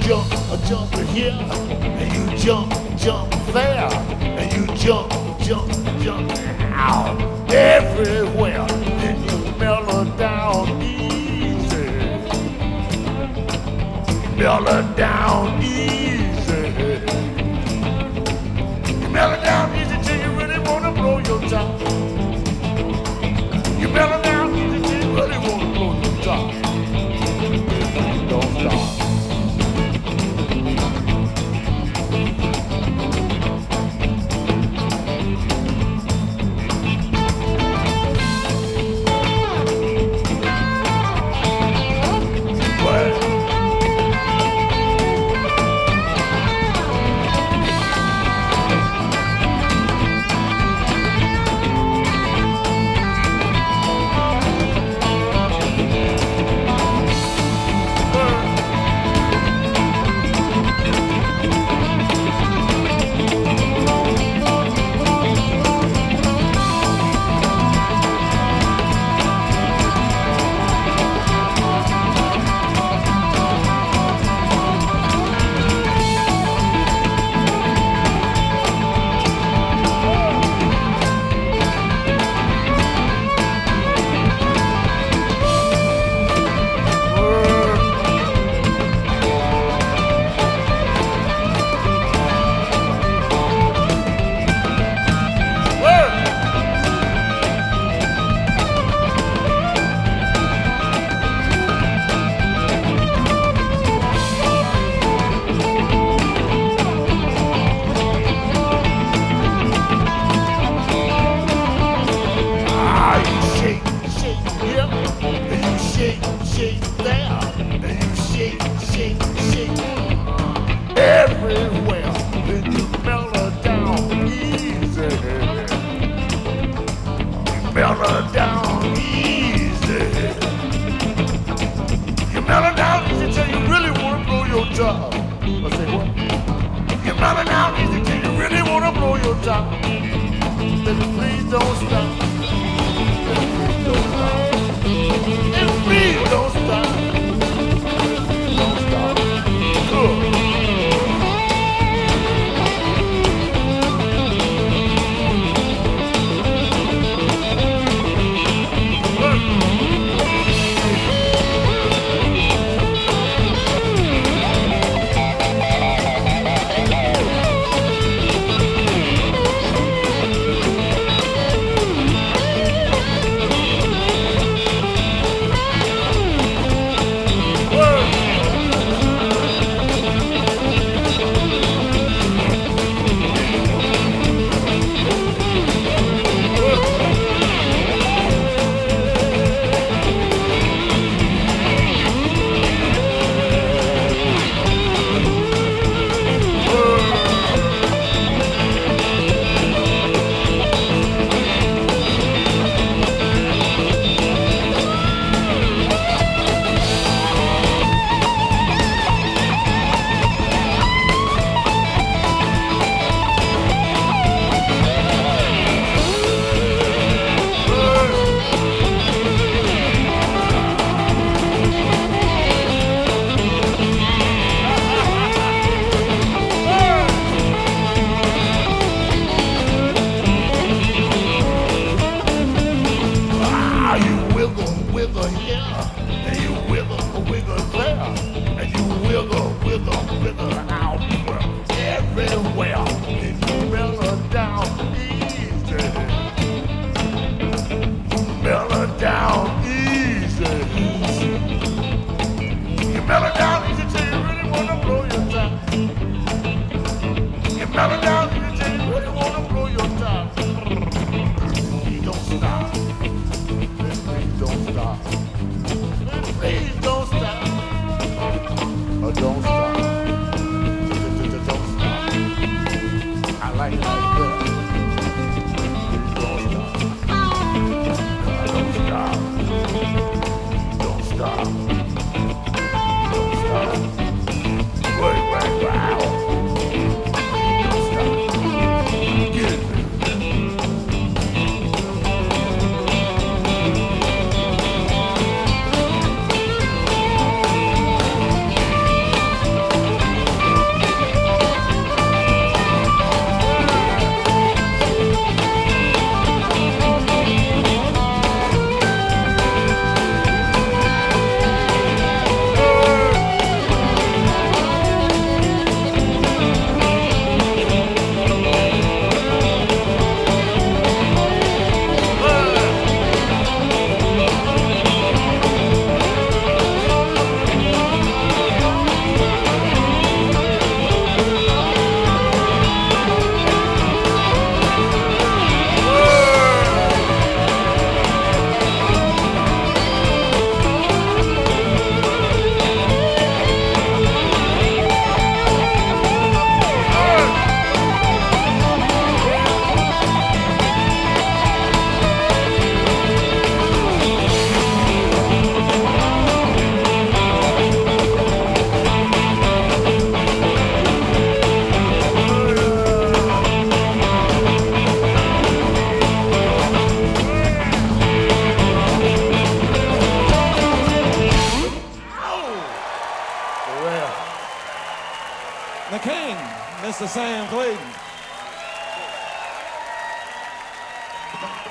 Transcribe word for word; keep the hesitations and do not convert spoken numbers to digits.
jump, jump here, and you jump, jump there, and you jump, jump, jump out everywhere. Then you mellow down easy, mellow down easy, you mellow down easy till you really wanna blow your top. You mellow down easy till you really wanna blow your top. Don't stop. Everywhere, then you mellow down easy. You mellow down easy. You mellow down easy till you really wanna blow your top. I say what? You mellow down easy till you really wanna blow your top. Baby, please don't stop. Baby, please don't stop. And please don't stop. Please don't stop. Good. The king, Mister Sam Clayton.